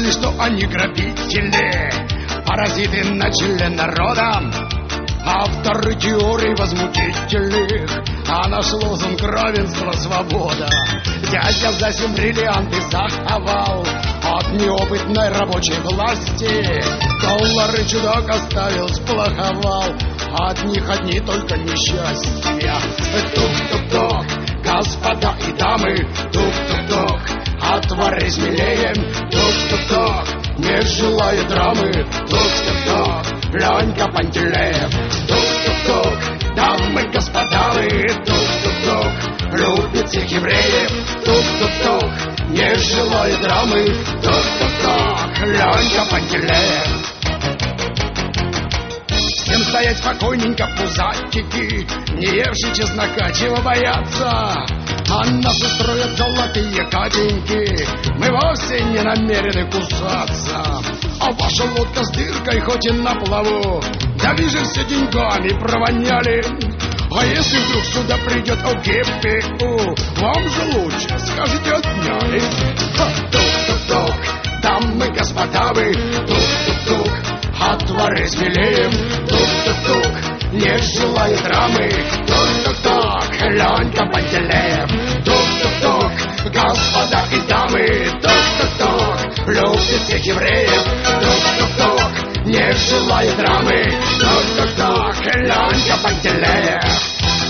решили, что они грабители, паразиты на челе народа. Авторы теорий возмутительных, а наш лозунг равенство, свобода. Дядя за 7 бриллианты заховал от неопытной рабочей власти. Доллары чудак оставил, сплоховал, от них одни только несчастья. Тук-тук-тук, господа и дамы, тук-тук-тук, отвары смелее. Тук-тук-тук, не желая драмы. Тук-тук-тук, Ленька Пантелеев. Тук-тук-тук, дамы, господа вы. Тук-тук-тук, любит всех евреев. Тук-тук-тук, не желая драмы. Тук-тук-тук, Ленька Пантелеев. Всем стоять спокойненько, пузатики, не евши чеснока, чего бояться? А нас устроят золотые катеньки, мы вовсе не намерены кусаться. А ваша лодка с дыркой хоть и на плаву, да вижу, все деньгами провоняли. А если вдруг сюда придет ОГПУ, вам же лучше скажите отняли. Тук-тук-тук, дамы, господа вы. Тук-тук-тук, отвары смелее. Тук-тук-тук, не желая драмы. Тук-тук-тук, Ленька Пантелеев. Тук-тук-тук, господа и дамы. Тук-тук-тук, любит всех евреев. Тук-тук-тук, не желая драмы. Тук-тук-тук, Ленька Пантелеев.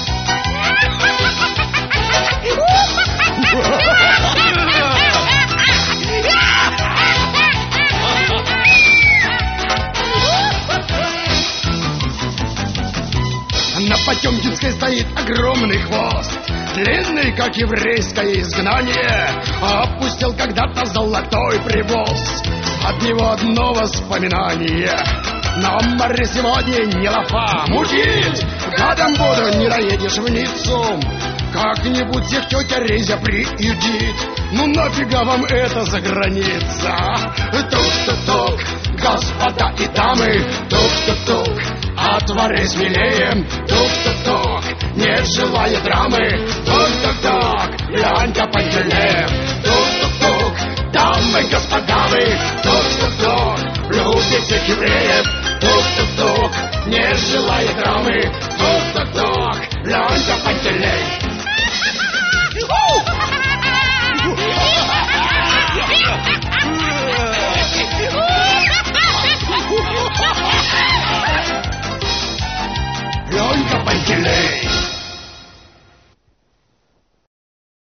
На Потемкинской стоит огромный хвост, длинный, как еврейское изгнание. Опустил когда-то золотой привоз, от него одно воспоминание. На море сегодня не лафа, мутить гадом буду, не доедешь в Ниццу. Как-нибудь всех тетя Резя приютит, ну нафига вам это за граница? Тук-тук-тук, господа и дамы. Тук-тук-тук, отвары смелее. Тук-тук-тук, не желая драмы. Тук-тук-тук, Ленька Пантелеев. Тук-тук-тук, дамы, господа вы. Тук-тук-тук, любит всех евреев. Тук-тук-тук, не желая драмы. Тук-тук-тук, Ленька Пантелеев. Ленька Пантелеев.